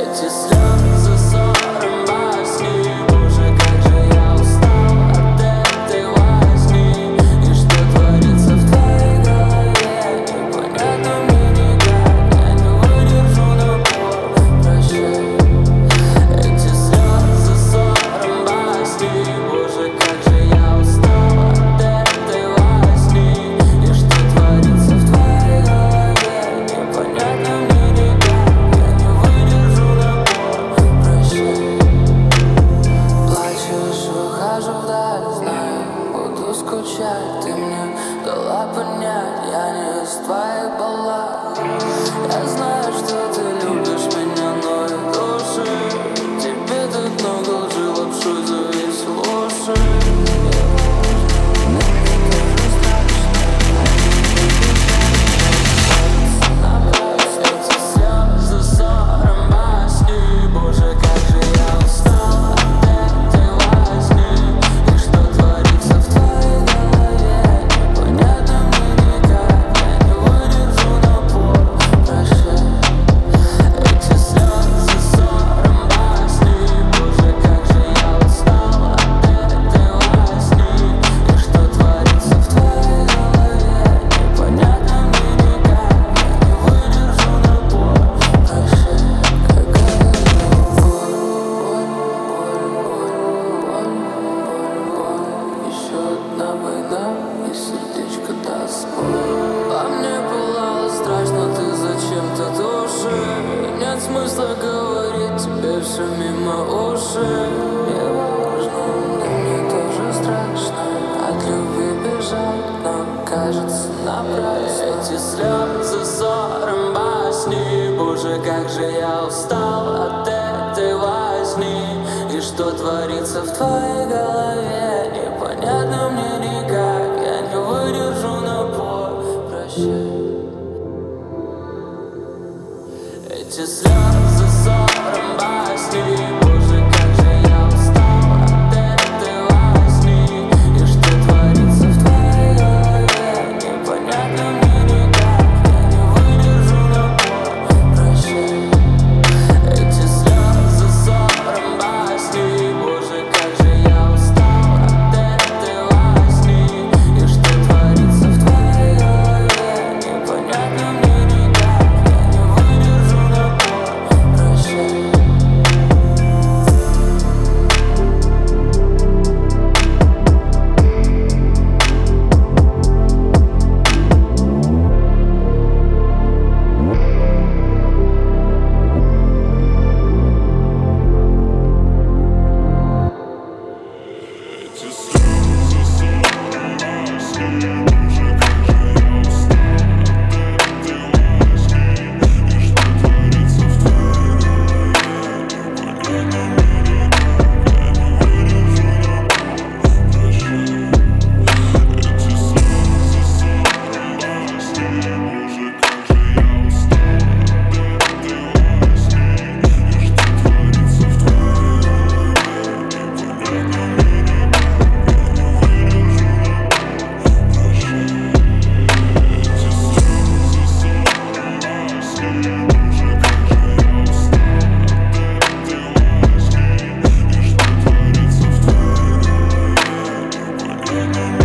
Эти слезы ссором басни. Боже, как же я устал от этой возни. И что творится в твоей голове, непонятно мне никак. Я не выдержу напор, прощай. Эти слезы ссором басни. Боже, как же я устал от этой возни. И что творится в твоей голове, непонятно мне никак. Я не выдержу напор, прощай. Плачешь, выхожу вдаль, знаю, буду скучать. Ты мне дала понять, я не из твоих баллад. Я знаю, что ты любишь меня, но и души. Тебе так много лжи, лапшой завесил уши. Эти слезы ссором басни. Боже, как же я устал от этой возни. И что творится в твоей голове, непонятно мне никак. Я не выдержу напор, прощай. Эти слезы ссором басни. Боже, как же я устал от этой возни. И что творится в твоей голове, непонятно мне никак. Я не выдержу напор, прощай. Какая боль. Еще одна война, и сердечко даст бой. А мне пылало страшно, ты зачем-то души. Нет смысла говорить тебе все мимо ушей. Не важно, да мне тоже страшно от любви бежать, но кажется напрасно. Эти слезы ссором басни. Боже, как же я устал от этой возни. И что творится в твоей голове, непонятно мне никак. Я не выдержу напор, прощай. Эти слезы ссором басни. Боже, как же я устал от этой возни. И что творится в твоей голове, непонятно мне никак. Я не выдержу напор, прощай. Эти слезы ссором басни. Боже, как же я устал от этой возни. И что творится в твоей голове, непонятно мне никак. Я не выдержу напор, прощай. We'll be right back.